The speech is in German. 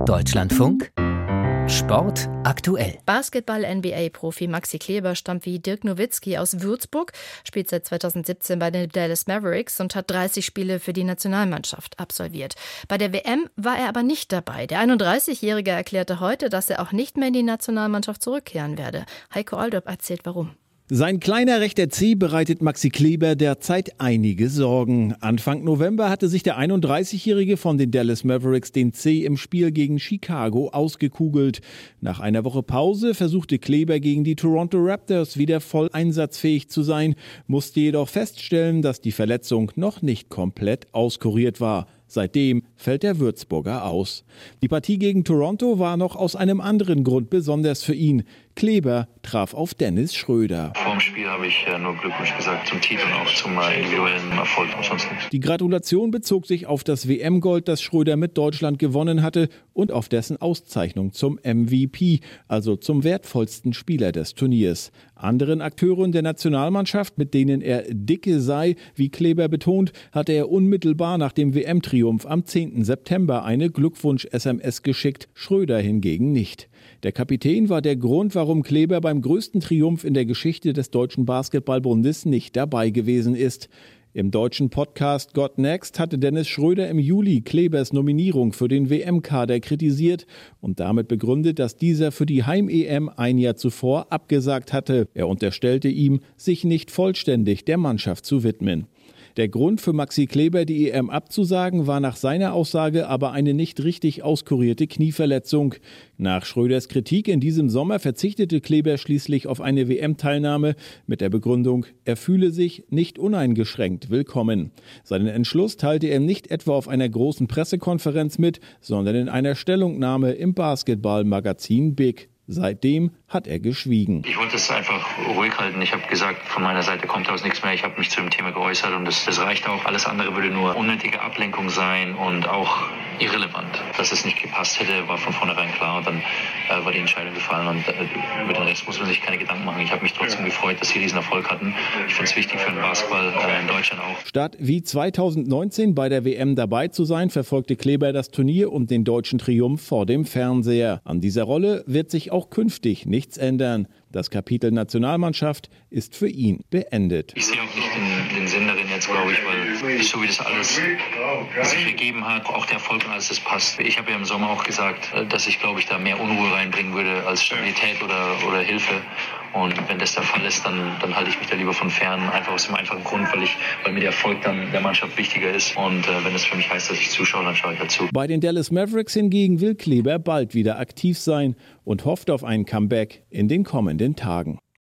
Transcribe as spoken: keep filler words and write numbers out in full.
Deutschlandfunk Sport aktuell. Basketball-N B A-Profi Maxi Kleber stammt wie Dirk Nowitzki aus Würzburg, spielt seit zweitausendsiebzehn bei den Dallas Mavericks und hat dreißig Spiele für die Nationalmannschaft absolviert. Bei der W M war er aber nicht dabei. Der einunddreißigjährige erklärte heute, dass er auch nicht mehr in die Nationalmannschaft zurückkehren werde. Heiko Aldop erzählt, warum. Sein kleiner rechter Zeh bereitet Maxi Kleber derzeit einige Sorgen. Anfang November hatte sich der einunddreißigjährige von den Dallas Mavericks den Zeh im Spiel gegen Chicago ausgekugelt. Nach einer Woche Pause versuchte Kleber gegen die Toronto Raptors wieder voll einsatzfähig zu sein, musste jedoch feststellen, dass die Verletzung noch nicht komplett auskuriert war. Seitdem fällt der Würzburger aus. Die Partie gegen Toronto war noch aus einem anderen Grund besonders für ihn. Kleber traf auf Dennis Schröder. Vor dem Spiel habe ich nur Glückwunsch gesagt zum Titel und auch zum individuellen Erfolg und sonst nichts. Die Gratulation bezog sich auf das W M-Gold, das Schröder mit Deutschland gewonnen hatte und auf dessen Auszeichnung zum M V P, also zum wertvollsten Spieler des Turniers. Anderen Akteuren der Nationalmannschaft, mit denen er dicke sei, wie Kleber betont, hatte er unmittelbar nach dem W M-Triumph am zehnten September eine Glückwunsch-S M S geschickt, Schröder hingegen nicht. Der Kapitän war der Grund, warum Kleber beim größten Triumph in der Geschichte des Deutschen Basketballbundes nicht dabei gewesen ist. Im deutschen Podcast Got Next hatte Dennis Schröder im Juli Klebers Nominierung für den W M-Kader kritisiert und damit begründet, dass dieser für die Heim-E M ein Jahr zuvor abgesagt hatte. Er unterstellte ihm, sich nicht vollständig der Mannschaft zu widmen. Der Grund für Maxi Kleber, die E M abzusagen, war nach seiner Aussage aber eine nicht richtig auskurierte Knieverletzung. Nach Schröders Kritik in diesem Sommer verzichtete Kleber schließlich auf eine W M-Teilnahme mit der Begründung, er fühle sich nicht uneingeschränkt willkommen. Seinen Entschluss teilte er nicht etwa auf einer großen Pressekonferenz mit, sondern in einer Stellungnahme im Basketballmagazin Big. Seitdem hat er geschwiegen. Ich wollte es einfach ruhig halten. Ich habe gesagt, von meiner Seite kommt aus nichts mehr. Ich habe mich zu dem Thema geäußert und das, das reicht auch. Alles andere würde nur unnötige Ablenkung sein und auch irrelevant. Dass es nicht gepasst hätte, war von vornherein klar und dann äh, war die Entscheidung gefallen und äh, über den Rest muss man sich keine Gedanken machen. Ich habe mich trotzdem gefreut, dass sie diesen Erfolg hatten. Ich finde es wichtig für den Basketball äh, in Deutschland auch. Statt wie zweitausendneunzehn bei der W M dabei zu sein, verfolgte Kleber das Turnier und den deutschen Triumph vor dem Fernseher. An dieser Rolle wird sich auch künftig nichts ändern. Das Kapitel Nationalmannschaft ist für ihn beendet. Ich sehe auch nicht den, den Sinn darin jetzt, glaube ich, weil so wie das alles sich ergeben hat, auch der Erfolg und alles, das passt. Ich habe ja im Sommer auch gesagt, dass ich, glaube ich, da mehr Unruhe reinbringen würde als Stabilität oder, oder Hilfe. Und wenn das der Fall ist, dann, dann halte ich mich da lieber von fern, einfach aus dem einfachen Grund, weil, ich, weil mir der Erfolg dann der Mannschaft wichtiger ist. Und äh, wenn es für mich heißt, dass ich zuschaue, dann schaue ich dazu. Bei den Dallas Mavericks hingegen will Kleber bald wieder aktiv sein und hofft auf ein Comeback in den kommenden Tagen.